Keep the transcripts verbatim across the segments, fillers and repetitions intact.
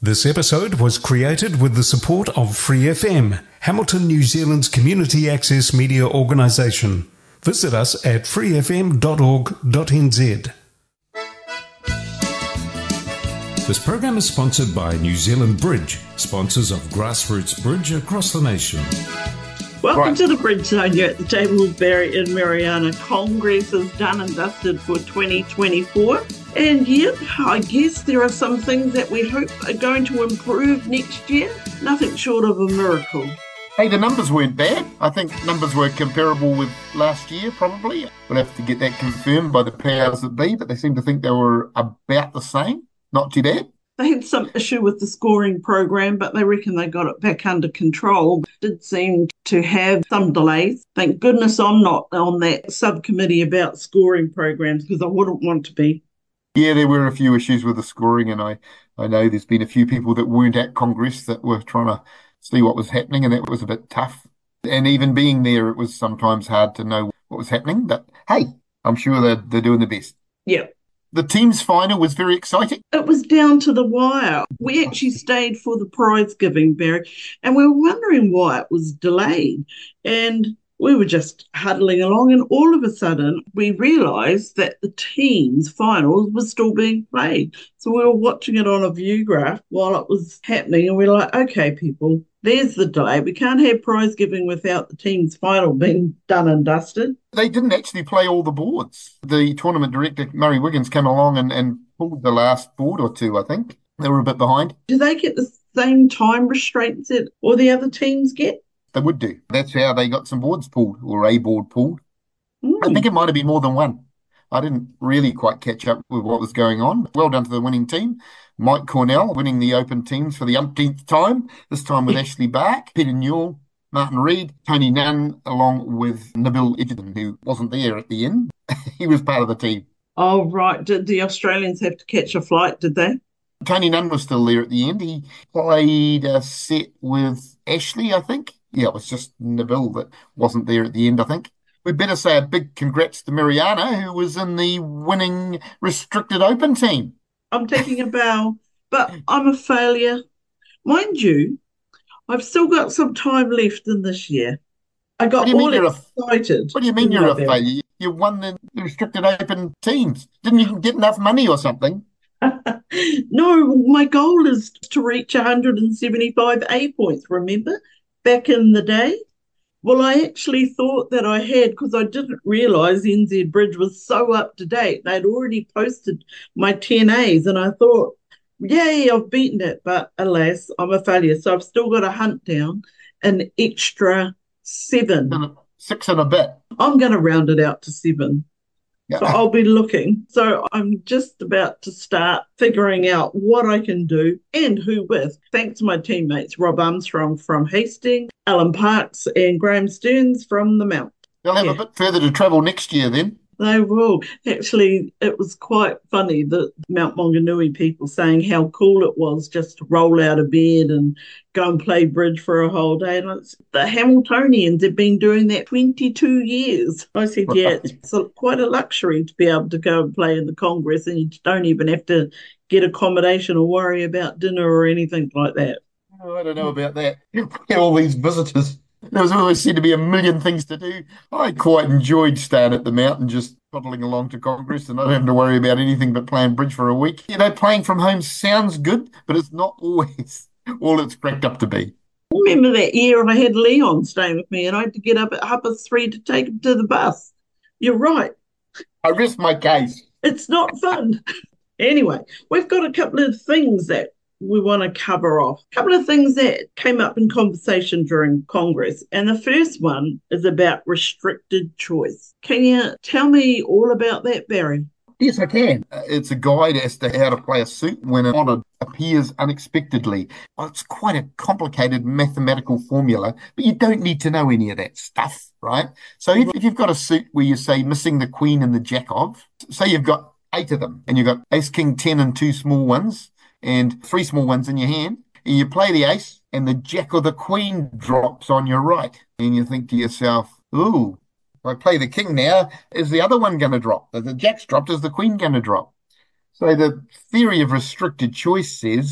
This episode was created with the support of Free F M, Hamilton, New Zealand's community access media organisation. Visit us at free f m dot org dot n z. This program is sponsored by New Zealand Bridge, sponsors of grassroots bridge across the nation. Welcome Right. to the Bridge Zone. You're at the table with Barry and Mariana. Congress is done and dusted for twenty twenty-four. And yet, I guess there are some things that we hope are going to improve next year. Nothing short of a miracle. Hey, the numbers weren't bad. I think numbers were comparable with last year, probably. We'll have to get that confirmed by the powers that be, but they seem to think they were about the same. Not too bad. They had some issue with the scoring program, but they reckon they got it back under control. Did seem to have some delays. Thank goodness I'm not on that subcommittee about scoring programs, because I wouldn't want to be. Yeah, there were a few issues with the scoring, and I, I know there's been a few people that weren't at Congress that were trying to see what was happening, and that was a bit tough. And even being there, it was sometimes hard to know what was happening. But hey, I'm sure they're, they're doing the best. Yeah. The team's final was very exciting. It was down to the wire. We actually stayed for the prize giving, Barry, and we were wondering why it was delayed. And we were just huddling along, and all of a sudden we realised that the team's finals was still being played. So we were watching it on a view graph while it was happening, and we we're like, okay, people, there's the delay. We can't have prize giving without the team's final being done and dusted. They didn't actually play all the boards. The tournament director, Murray Wiggins, came along and, and pulled the last board or two, I think. They were a bit behind. Do they get the same time restraints that all the other teams get? They would do. That's how they got some boards pulled, or a board pulled. I Mm. think it might have been more than one. I didn't really quite catch up with what was going on. Well done to the winning team. Mike Cornell winning the Open teams for the umpteenth time, this time with Ashley Bark, Peter Newell, Martin Reed, Tony Nunn, along with Nabil Edgerton, who wasn't there at the end. He was part of the team. Oh, right. Did the Australians have to catch a flight, did they? Tony Nunn was still there at the end. He played a set with Ashley, I think. Yeah, it was just Nabil that wasn't there at the end, I think. We better say a big congrats to Mariana, who was in the winning Restricted Open team. I'm taking a bow, but I'm a failure. Mind you, I've still got some time left in this year. I What got do you mean all you're a excited. What do you mean didn't you're I, a Barry? failure? You won the Restricted Open teams. Didn't you get enough money or something? No, my goal is to reach one hundred seventy-five A points, remember? Back in the day. Well, I actually thought that I had, because I didn't realise N Z Bridge was so up to date. They'd already posted my ten A's, and I thought, yay, I've beaten it. But alas, I'm a failure. So I've still got to hunt down an extra seven. And Six and a bit. I'm going to round it out to seven. So Yeah. I'll be looking. So I'm just about to start figuring out what I can do and who with. Thanks to my teammates, Rob Armstrong from Hastings, Alan Parks and Graham Stearns from the Mount. You'll have Yeah. a bit further to travel next year then. They will. Actually, it was quite funny, the Mount Maunganui people saying how cool it was just to roll out of bed and go and play bridge for a whole day. And it's, the Hamiltonians have been doing that twenty-two years. I said, yeah, Right. it's a, quite a luxury to be able to go and play in the Congress, and you don't even have to get accommodation or worry about dinner or anything like that. Oh, I don't know about that. All these visitors. There was always seemed to be a million things to do. I quite enjoyed staying at the mountain, just toddling along to Congress, and I don't have to worry about anything but playing bridge for a week. You know, playing from home sounds good, but it's not always all it's cracked up to be. Remember that year I had Leon staying with me and I had to get up at half past three to take him to the bus? You're right. I rest my case. It's not fun. Anyway, we've got a couple of things that we want to cover off. A couple of things that came up in conversation during Congress. And the first one is about restricted choice. Can you tell me all about that, Barry? Yes, I can. Uh, It's a guide as to how to play a suit when an honour appears unexpectedly. Well, it's quite a complicated mathematical formula, but you don't need to know any of that stuff, right? So if, if you've got a suit where you say missing the queen and the jack of, say you've got eight of them, and you've got ace, king, ten, and two small ones, and three small ones in your hand, and you play the ace, and the jack or the queen drops on your right, and you think to yourself, ooh, if I play the king now, is the other one going to drop? If the jack's dropped, is the queen going to drop? So the theory of restricted choice says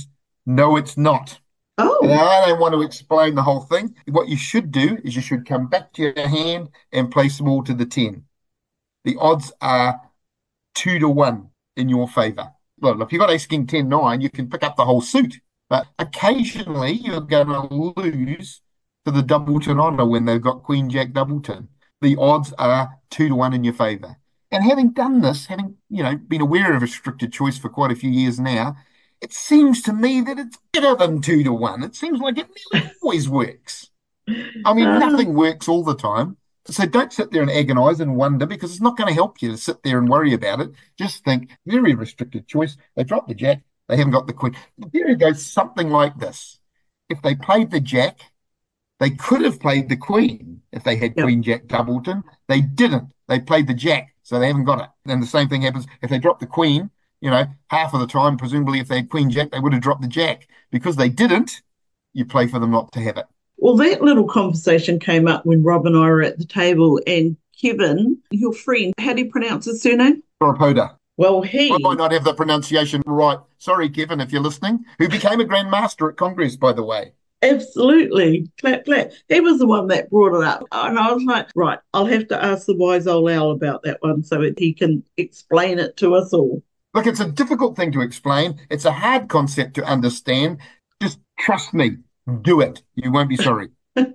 No, it's not. And Oh, I don't want to explain the whole thing. What you should do is you should come back to your hand and play small to the ten. The odds are two to one in your favour. Well, if you've got ace king ten nine, you can pick up the whole suit. But occasionally you're going to lose to the doubleton honour when they've got queen jack doubleton. The odds are two to one in your favour. And having done this, having you know been aware of restricted choice for quite a few years now, it seems to me that it's better than two to one. It seems like it nearly always works. I mean, uh, nothing works all the time. So don't sit there and agonize and wonder because it's not going to help you to sit there and worry about it. Just think, very restricted choice. They dropped the jack. They haven't got the queen. The theory goes something like this. If they played the jack, they could have played the queen if they had yep. queen jack doubleton. They didn't. They played the jack, so they haven't got it. And the same thing happens if they drop the queen. You know, half of the time, presumably, if they had queen jack, they would have dropped the jack. Because they didn't, you play for them not to have it. Well, that little conversation came up when Rob and I were at the table, and Kevin, your friend, how do you pronounce his surname? Toropoda. Well, I might he not have the pronunciation right. Sorry, Kevin, if you're listening, who became a Grand Master at Congress, by the way. absolutely, clap, clap. He was the one that brought it up. And I was like, right, I'll have to ask the wise old owl about that one so that he can explain it to us all. Look, it's a difficult thing to explain. It's a hard concept to understand. Just trust me. Do it. You won't be sorry.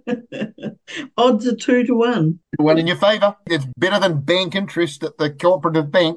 Odds are two to one. One in your favour. It's better than bank interest at the cooperative bank.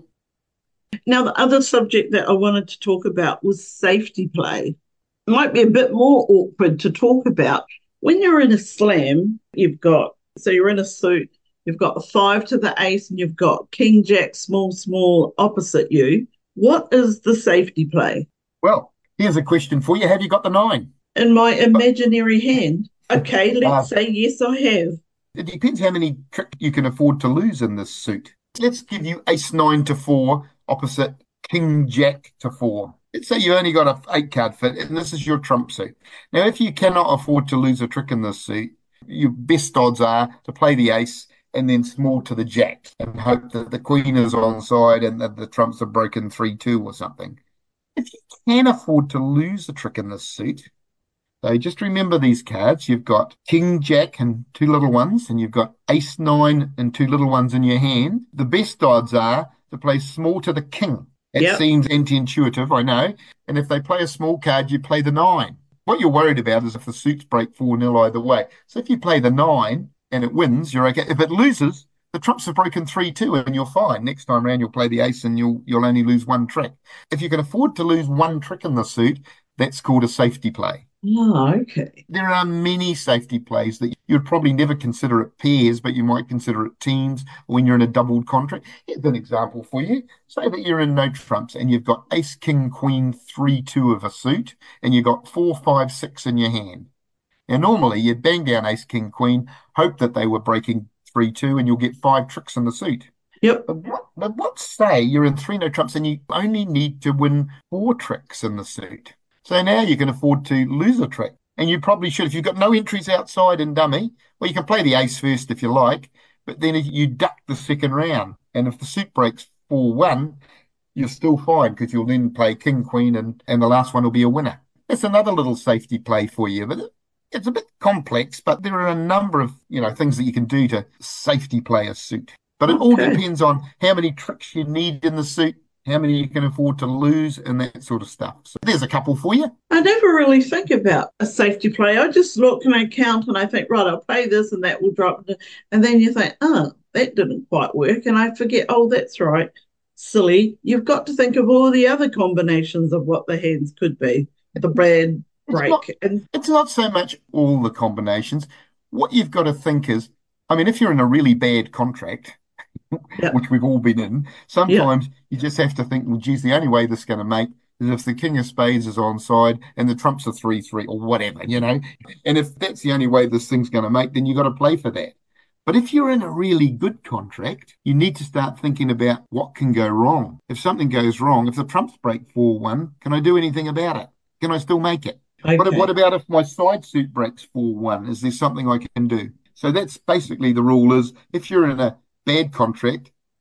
Now, the other subject that I wanted to talk about was safety play. It might be a bit more awkward to talk about. When you're in a slam, you've got, so you're in a suit, you've got a five to the ace, and you've got king, jack, small, small opposite you. What is the safety play? Well, here's a question for you. Have you got the nine? In my imaginary hand. Okay, Uh, let's say yes, I have. it depends how many tricks you can afford to lose in this suit. Let's give you ace nine to four opposite king jack to four. Let's say you only got a eight card fit and this is your trump suit. Now, if you cannot afford to lose a trick in this suit, your best odds are to play the ace and then small to the jack and hope that the queen is on side and that the trumps are broken three two or something. If you can afford to lose a trick in this suit, so just remember these cards. You've got king, jack, and two little ones, and you've got ace nine and two little ones in your hand. The best odds are to play small to the king. It Yep. seems anti-intuitive, I know. And if they play a small card, you play the nine. What you're worried about is if the suits break four nil either way. So if you play the nine and it wins, you're okay. If it loses, the trumps have broken three two and you're fine. Next time around, you'll play the ace and you'll you'll only lose one trick. If you can afford to lose one trick in the suit, that's called a safety play. Oh, okay. There are many safety plays that you'd probably never consider it pairs, but you might consider it teams when you're in a doubled contract. Here's an example for you. Say that you're in no trumps and you've got ace, king, queen, three, two of a suit, and you've got four, five, six in your hand. Now, normally you'd bang down ace, king, queen, hope that they were breaking three, two, and you'll get five tricks in the suit. Yep. But what, but what say you're in three no trumps and you only need to win four tricks in the suit? So now you can afford to lose a trick. And you probably should. If you've got no entries outside in dummy, well, you can play the ace first if you like, but then you duck the second round. And if the suit breaks four one, you're still fine because you'll then play king, queen, and, and the last one will be a winner. That's another little safety play for you. But it's a bit complex, but there are a number of you know things that you can do to safety play a suit. But it all Okay. depends on how many tricks you need in the suit, how many you can afford to lose, and that sort of stuff. So there's a couple for you. I never really think about a safety play. I just look and I count and I think, right, I'll play this and that will drop. And then you think, oh, that didn't quite work. And I forget, oh, that's right. Silly. You've got to think of all the other combinations of what the hands could be. The bad It's break. not, And it's not so much all the combinations. What you've got to think is, I mean, if you're in a really bad contract, yeah, which we've all been in, yeah, sometimes you just have to think, well, geez, the only way this is going to make is if the king of spades is on side and the trumps are three three or whatever, you know. And if that's the only way this thing's going to make, then you've got to play for that. But if you're in a really good contract, you need to start thinking about what can go wrong. If something goes wrong, if the trumps break four one, can I do anything about it? Can I still make it? What, what okay. about if my side suit breaks four one? Is there something I can do? So that's basically the rule is if you're in a bad contract,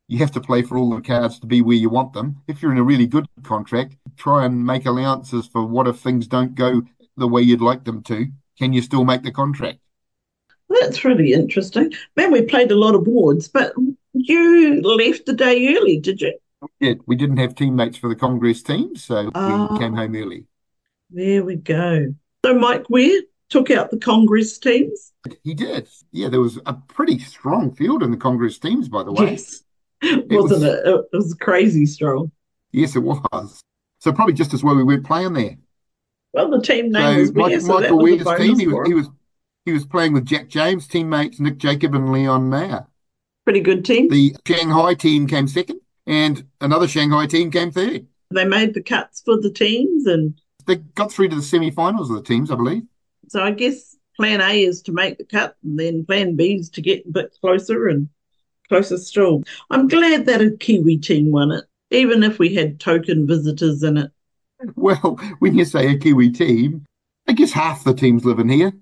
You have to play for all the cards to be where you want them. If you're in a really good contract, try and make allowances for what if things don't go the way you'd like them to. Can you still make the contract? Well, that's really interesting. Man, we played a lot of boards, but you left the day early, did you? Yeah, we didn't have teammates for the Congress team, so we Ah, came home early. there we go. So Mike Ware took out the Congress teams? He did. Yeah, there was a pretty strong field in the Congress teams, by the way. Yes. It Wasn't was, it? It was crazy strong. yes, it was. So probably just as well we weren't playing there. Well, the team name So was Ware, Mike, so that Michael was a Weir's team, bonus he was for he him. was he was playing with Jack James, teammates Nick Jacob and Leon Mayer. Pretty good team. The Shanghai team came second, and another Shanghai team came third. They made the cuts for the teams, and They got through to the semi-finals of the teams, I believe. so I guess plan A is to make the cut, and then plan B is to get a bit closer and closer still. I'm glad that a Kiwi team won it, even if we had token visitors in it. Well, when you say a Kiwi team, I guess half the teams live in here.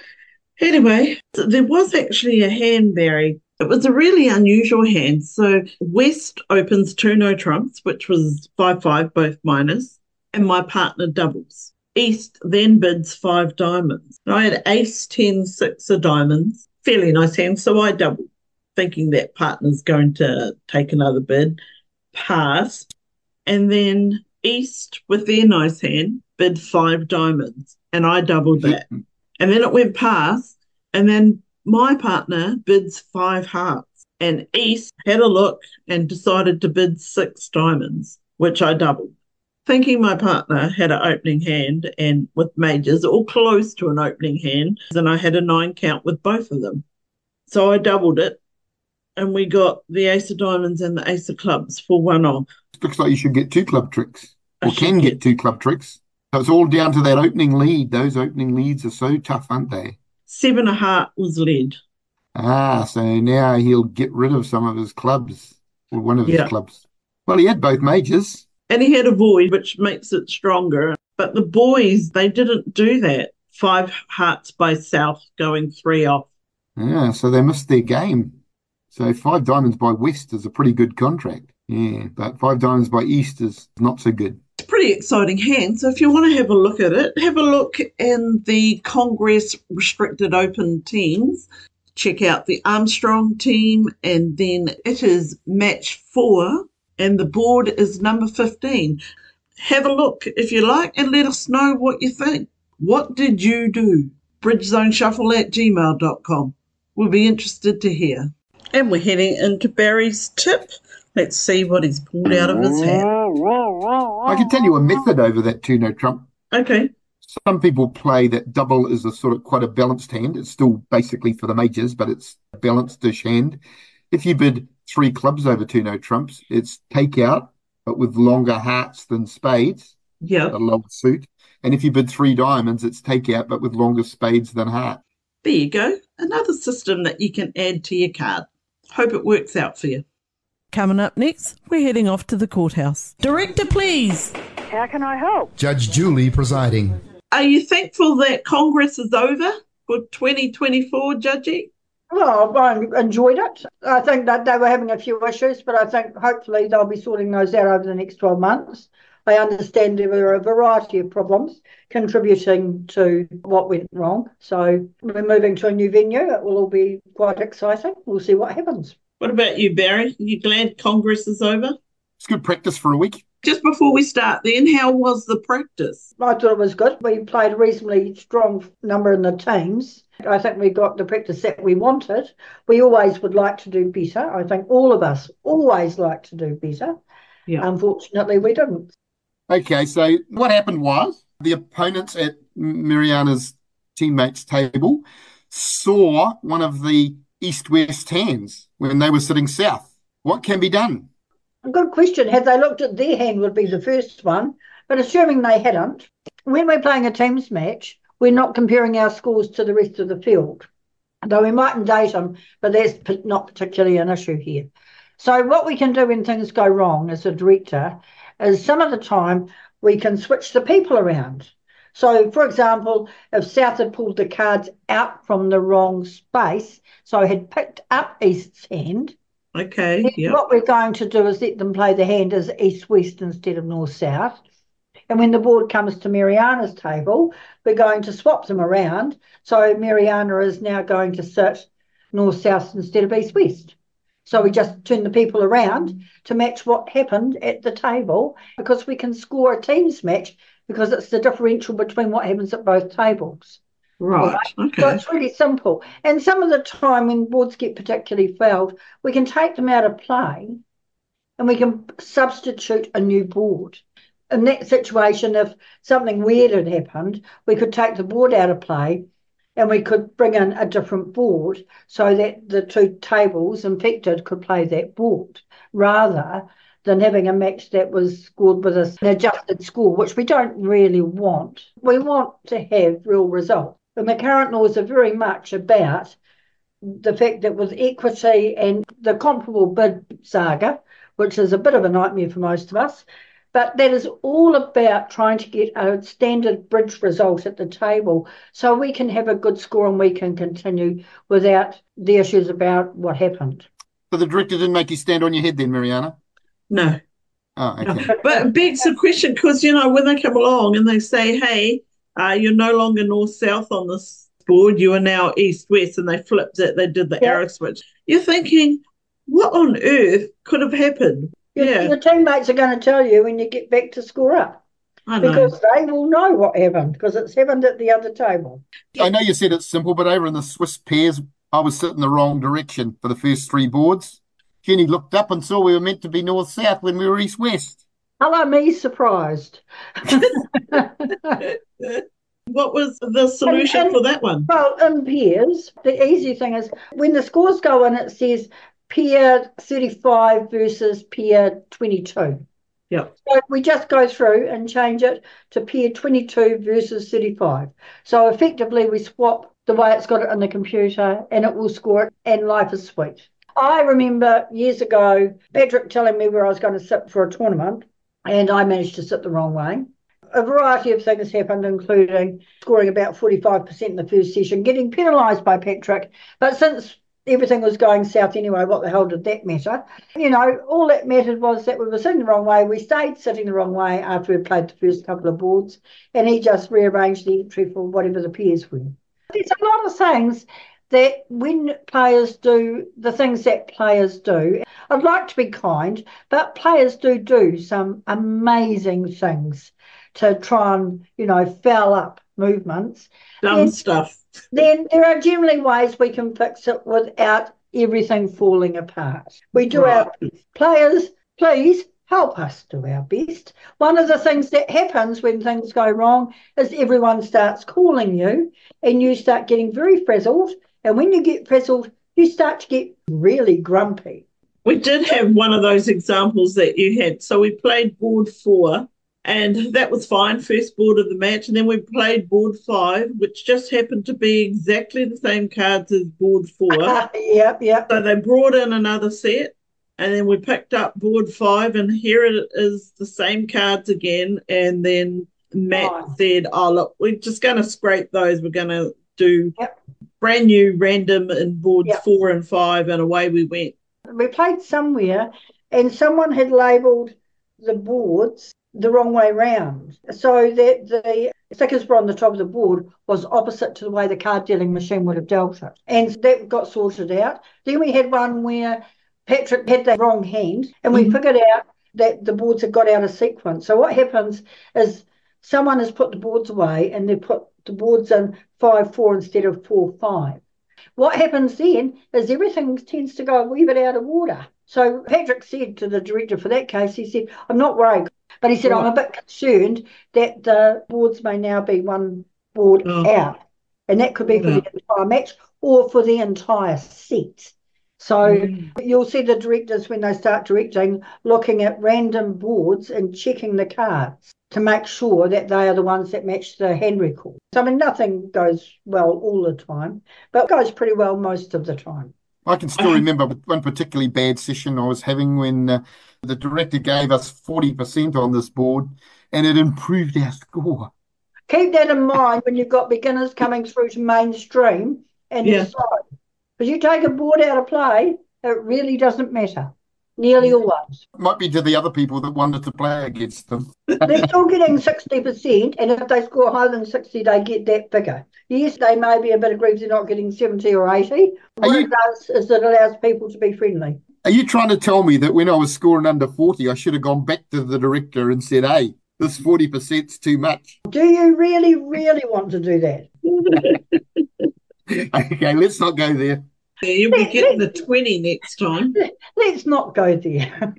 Anyway, there was actually a hand, Barry. It was a really unusual hand. So West opens two no trumps, which was five five, both minus, and my partner doubles. East then bids five diamonds. I had ace, ten, six of diamonds. Fairly nice hand, so I doubled, thinking that partner's going to take another bid. Pass. And then East, with their nice hand, bid five diamonds, and I doubled that. And then it went past, and then my partner bids five hearts. And East had a look and decided to bid six diamonds, which I doubled. Thinking my partner had an opening hand and with majors, or close to an opening hand, and I had a nine count with both of them. So I doubled it, and we got the ace of diamonds and the ace of clubs for one off. Looks like you should get two club tricks, I or can should get get two club tricks. So it's all down to that opening lead. Those opening leads are so tough, aren't they? seven of heart was led. Ah, so now he'll get rid of some of his clubs, or one of his Yeah. clubs. Well, he had both majors. And he had a void, which makes it stronger. But the boys, they didn't do that. Five hearts by South going three off. Yeah, so they missed their game. So five diamonds by West is a pretty good contract. Yeah, but five diamonds by East is not so good. It's a pretty exciting hand. So if you want to have a look at it, have a look in the Congress Restricted Open teams. Check out the Armstrong team, and then it is match four, and the board is number fifteen. Have a look if you like and let us know what you think. What did you do? bridgezoneshuffle at gmail dot com. We'll be interested to hear. And we're heading into Barry's tip. Let's see what he's pulled out of his hat. I can tell you a method over that two no trump. Okay. Some people play that double is a sort of quite a balanced hand. It's still basically for the majors, but it's a balanced-ish hand. If you bid three clubs over two no trumps, it's takeout, but with longer hearts than spades, Yeah. a lower suit. And if you bid three diamonds, it's takeout, but with longer spades than heart. There you go. Another system that you can add to your card. Hope it works out for you. Coming up next, we're heading off to the courthouse. Director, please. How can I help? Judge Julie presiding. Are you thankful that Congress is over for twenty twenty-four, Judgy? Well, I enjoyed it. I think that they were having a few issues, but I think hopefully they'll be sorting those out over the next twelve months. I understand there were a variety of problems contributing to what went wrong. So we're moving to a new venue. It will all be quite exciting. We'll see what happens. What about you, Barry? Are you glad Congress is over? It's good practice for a week. Just before we start then, how was the practice? I thought it was good. We played a reasonably strong number in the teams. I think we got the practice that we wanted. We always would like to do better. I think all of us always like to do better. Yeah. Unfortunately, we didn't. Okay, so what happened was the opponents at Mariana's teammates' table saw one of the east-west hands when they were sitting south. What can be done? A good question. Had they looked at their hand would be the first one. But assuming they hadn't, when we're playing a teams match, we're not comparing our scores to the rest of the field. Though we mightn't date them, but that's not particularly an issue here. So what we can do when things go wrong as a director is some of the time we can switch the people around. So, for example, if South had pulled the cards out from the wrong space, so had picked up East's hand, Okay, Then yeah. what we're going to do is let them play the hand as east-west instead of north-south. And when the board comes to Mariana's table, we're going to swap them around. So Mariana is now going to sit north-south instead of east-west. So we just turn the people around to match what happened at the table, because we can score a teams match because it's the differential between what happens at both tables. Right, So okay. it's really simple. And some of the time when boards get particularly fouled, we can take them out of play and we can substitute a new board. In that situation, if something weird had happened, we could take the board out of play and we could bring in a different board so that the two tables infected could play that board, rather than having a match that was scored with an adjusted score, which we don't really want. We want to have real results. And the current laws are very much about the fact that with equity and the comparable bid saga, which is a bit of a nightmare for most of us, but that is all about trying to get a standard bridge result at the table so we can have a good score and we can continue without the issues about what happened. So the director didn't make you stand on your head then, Mariana? No. Oh, No. okay. But it begs the question, because, you know, when they come along and they say, hey, uh, you're no longer north-south on this board, you are now east-west, and they flipped it, they did the Yeah. arrow switch. You're thinking, what on earth could have happened? Your, Yeah, your teammates are going to tell you when you get back to score up, I know. because they will know what happened, because it's happened at the other table. I know you said it's simple, but over in the Swiss pairs, I was sitting the wrong direction for the first three boards. Jenny looked up and saw we were meant to be north-south when we were east-west. Hello, me surprised. What was the solution And- and- for that one? Well, in pairs, the easy thing is when the scores go in, it says pair thirty-five versus pair twenty-two. Yeah. So we just go through and change it to pair twenty-two versus thirty-five. So effectively we swap the way it's got it in the computer and it will score it, and life is sweet. I remember years ago, Patrick telling me where I was going to sit for a tournament, and I managed to sit the wrong way. A variety of things happened, including scoring about forty-five percent in the first session, getting penalised by Patrick. But since everything was going south anyway, what the hell did that matter? You know, all that mattered was that we were sitting the wrong way. We stayed sitting the wrong way after we played the first couple of boards, and he just rearranged the entry for whatever the pairs were. There's a lot of things that when players do the things that players do, I'd like to be kind, but players do do some amazing things to try and, you know, foul up movements. Dumb then, stuff. Then there are generally ways we can fix it without everything falling apart. We do Right. our best. Players, please help us do our best. One of the things that happens when things go wrong is everyone starts calling you and you start getting very frazzled. And when you get frazzled, you start to get really grumpy. We did have one of those examples that you had. So we played board four, and that was fine, first board of the match. And then we played board five, which just happened to be exactly the same cards as board four. Yep, yep. So they brought in another set, and then we picked up board five, and here it is, the same cards again. And then Matt Nice. said, oh, look, we're just going to scrape those. We're going to do Yep. brand new random in boards Yep. four and five, and away we went. We played somewhere and someone had labelled the boards the wrong way round, so that the stickers were on the top of the board was opposite to the way the card dealing machine would have dealt it. And that got sorted out. Then we had one where Patrick had the wrong hand, and we Mhm. figured out that the boards had got out of sequence. So what happens is someone has put the boards away and they put the boards in five four instead of four five. What happens then is everything tends to go a wee bit out of order. So Patrick said to the director for that case, he said, I'm not worried, but he said, I'm a bit concerned that the boards may now be one board Oh. out. And that could be for Yeah. the entire match or for the entire set. So Mm. you'll see the directors, when they start directing, looking at random boards and checking the cards to make sure that they are the ones that match the hand record. So, I mean, nothing goes well all the time, but it goes pretty well most of the time. I can still remember one particularly bad session I was having when uh, the director gave us forty percent on this board and it improved our score. Keep that in mind when you've got beginners coming through to mainstream and Yeah. decide. Because you take a board out of play It really doesn't matter. Nearly always. Might be to the other people that wanted to play against them. They're still getting sixty percent, and if they score higher than sixty, they get that figure. Yes, they may be a bit aggrieved they're not getting seventy or eighty. What you, it does is it allows people to be friendly. Are you trying to tell me that when I was scoring under forty, I should have gone back to the director and said, hey, this forty percent's too much? Do you really, really want to do that? Okay, let's not go there. Yeah, you'll be getting the twenty next time. Let's not go there.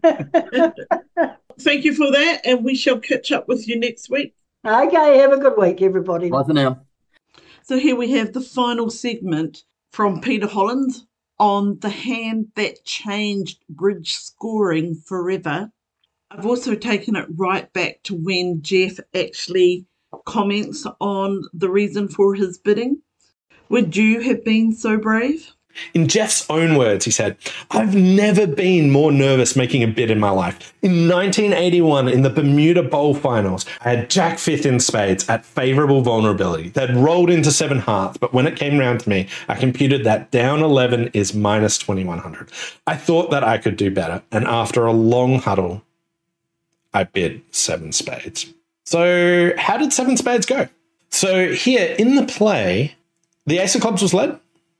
Thank you for that, and we shall catch up with you next week. Okay, have a good week, everybody. Bye for now. So here we have the final segment from Peter Holland on the hand that changed bridge scoring forever. I've also taken it right back to when Jeff actually comments on the reason for his bidding. Would you have been so brave? In Jeff's own words, he said, I've never been more nervous making a bid in my life. In nineteen eighty-one, in the Bermuda Bowl finals, I had Jack fifth in spades at favourable vulnerability. They'd rolled into seven hearts, but when it came round to me, I computed that down eleven is minus twenty-one hundred. I thought that I could do better, and after a long huddle, I bid seven spades. So how did seven spades go? So here in the play, the ace of clubs was led.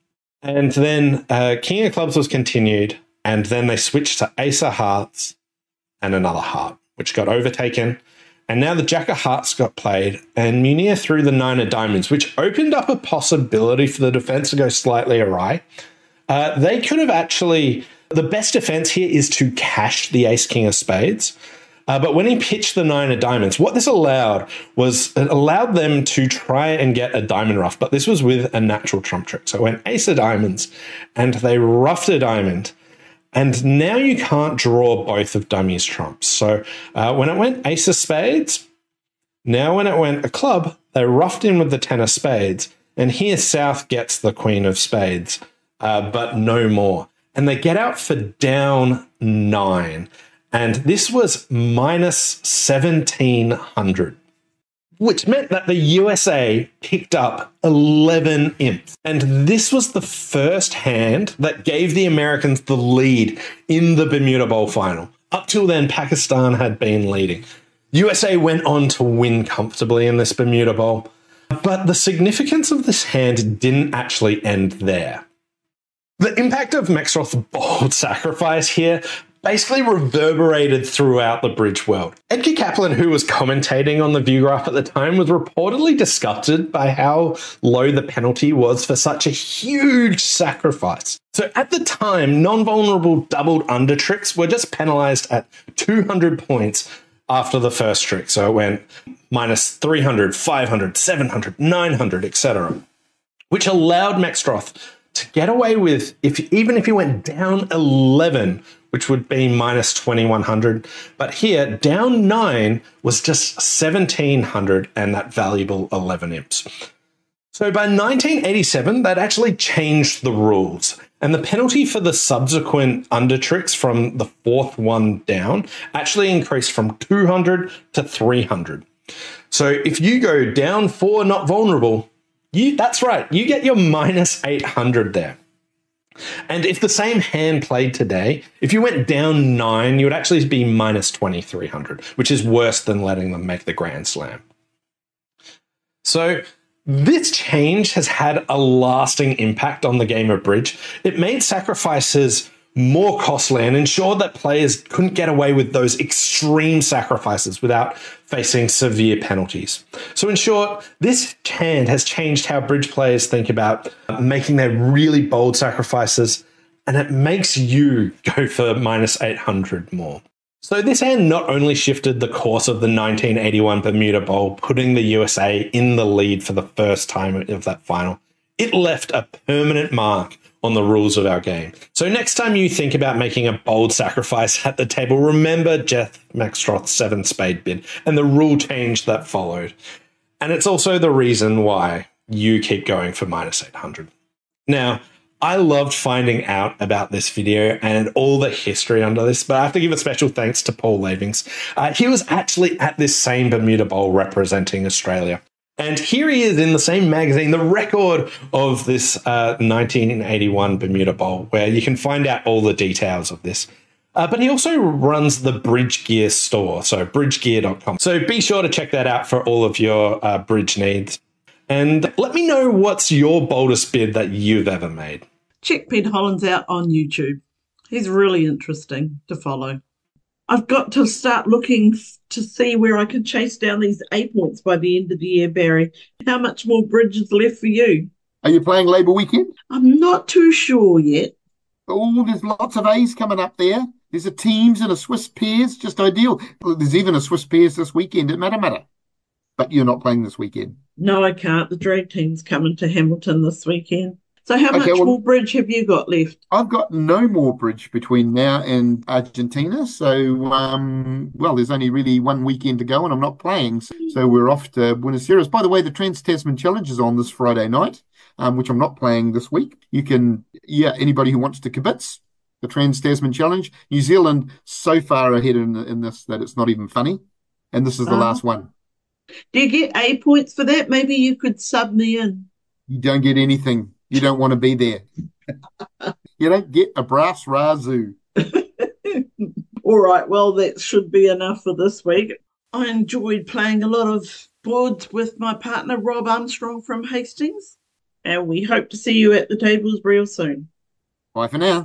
And then uh, king of clubs was continued, and then they switched to ace of hearts and another heart, which got overtaken. And now the jack of hearts got played, and Munir threw the nine of diamonds, which opened up a possibility for the defense to go slightly awry. Uh, they could have actually, the best defense here is to cash the ace king of spades. Uh, but when he pitched the nine of diamonds, what this allowed was it allowed them to try and get a diamond ruff, but this was with a natural trump trick. So it went ace of diamonds, and they ruffed a diamond, and now you can't draw both of dummies trumps. So uh, when it went ace of spades, now when it went a club, they ruffed in with the ten of spades, and here South gets the queen of spades, uh, but no more. And they get out for down nine. And this was minus seventeen hundred, which meant that the U S A picked up eleven imps. And this was the first hand that gave the Americans the lead in the Bermuda Bowl final. Up till then, Pakistan had been leading. U S A went on to win comfortably in this Bermuda Bowl. But the significance of this hand didn't actually end there. The impact of Meckstroth's bold sacrifice here basically reverberated throughout the bridge world. Edgar Kaplan, who was commentating on the view graph at the time, was reportedly disgusted by how low the penalty was for such a huge sacrifice. So at the time, non-vulnerable doubled under tricks were just penalized at two hundred points after the first trick. So it went minus three hundred, five hundred, seven hundred, nine hundred, et cetera, which allowed Meckstroth to get away with, if even if he went down eleven, which would be minus twenty-one hundred. But here, down nine was just seventeen hundred and that valuable eleven imps. So by nineteen eighty-seven, they'd actually changed the rules. And the penalty for the subsequent under tricks from the fourth one down actually increased from two hundred to three hundred. So if you go down four not vulnerable, you that's right, you get your minus eight hundred there. And if the same hand played today, if you went down nine, you would actually be minus twenty-three hundred, which is worse than letting them make the Grand Slam. So this change has had a lasting impact on the game of bridge. It made sacrifices more costly and ensured that players couldn't get away with those extreme sacrifices without facing severe penalties. So in short, this hand has changed how bridge players think about making their really bold sacrifices, and it makes you go for minus eight hundred more. So this hand not only shifted the course of the nineteen eighty-one Bermuda Bowl, putting the U S A in the lead for the first time of that final, it left a permanent mark on the rules of our game. So next time you think about making a bold sacrifice at the table, remember Jeff Meckstroth's seven spade bid and the rule change that followed. And it's also the reason why you keep going for minus eight hundred. Now, I loved finding out about this video and all the history under this, but I have to give a special thanks to Paul Lavings. Uh, he was actually at this same Bermuda Bowl representing Australia. And here he is in the same magazine, the record of this uh, nineteen eighty-one Bermuda Bowl, where you can find out all the details of this. Uh, but he also runs the Bridge Gear store, so bridge gear dot com. So be sure to check that out for all of your uh, bridge needs. And let me know what's your boldest bid that you've ever made. Check Ped Hollins out on YouTube. He's really interesting to follow. I've got to start looking to see where I can chase down these A points by the end of the year, Barry. How much more bridge is left for you? Are you playing Labour Weekend? I'm not too sure yet. Oh, there's lots of A's coming up there. There's a teams and a Swiss pairs, just ideal. There's even a Swiss pairs this weekend at Matamata. But you're not playing this weekend. No, I can't. The drag team's coming to Hamilton this weekend. So how Okay, much well, more bridge have you got left? I've got no more bridge between now and Argentina. So, um, well, there's only really one weekend to go and I'm not playing. So we're off to Buenos Aires. By the way, the Trans-Tasman Challenge is on this Friday night, um, which I'm not playing this week. You can, yeah, anybody who wants to kibitz the Trans-Tasman Challenge. New Zealand so far ahead in, in this that it's not even funny. And this is the Oh. last one. Do you get A points for that? Maybe you could sub me in. You don't get anything. You don't want to be there. You don't get a brass razoo. All right, well, that should be enough for this week. I enjoyed playing a lot of boards with my partner, Rob Armstrong from Hastings, and we hope to see you at the tables real soon. Bye for now.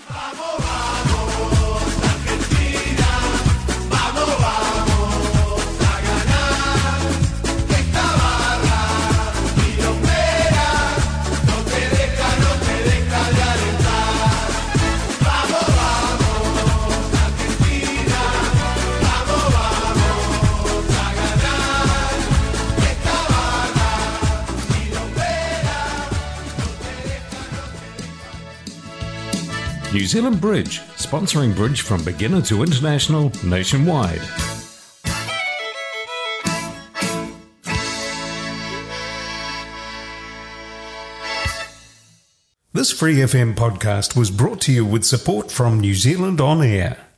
New Zealand Bridge, sponsoring bridge from beginner to international nationwide. This Free F M podcast was brought to you with support from New Zealand On Air.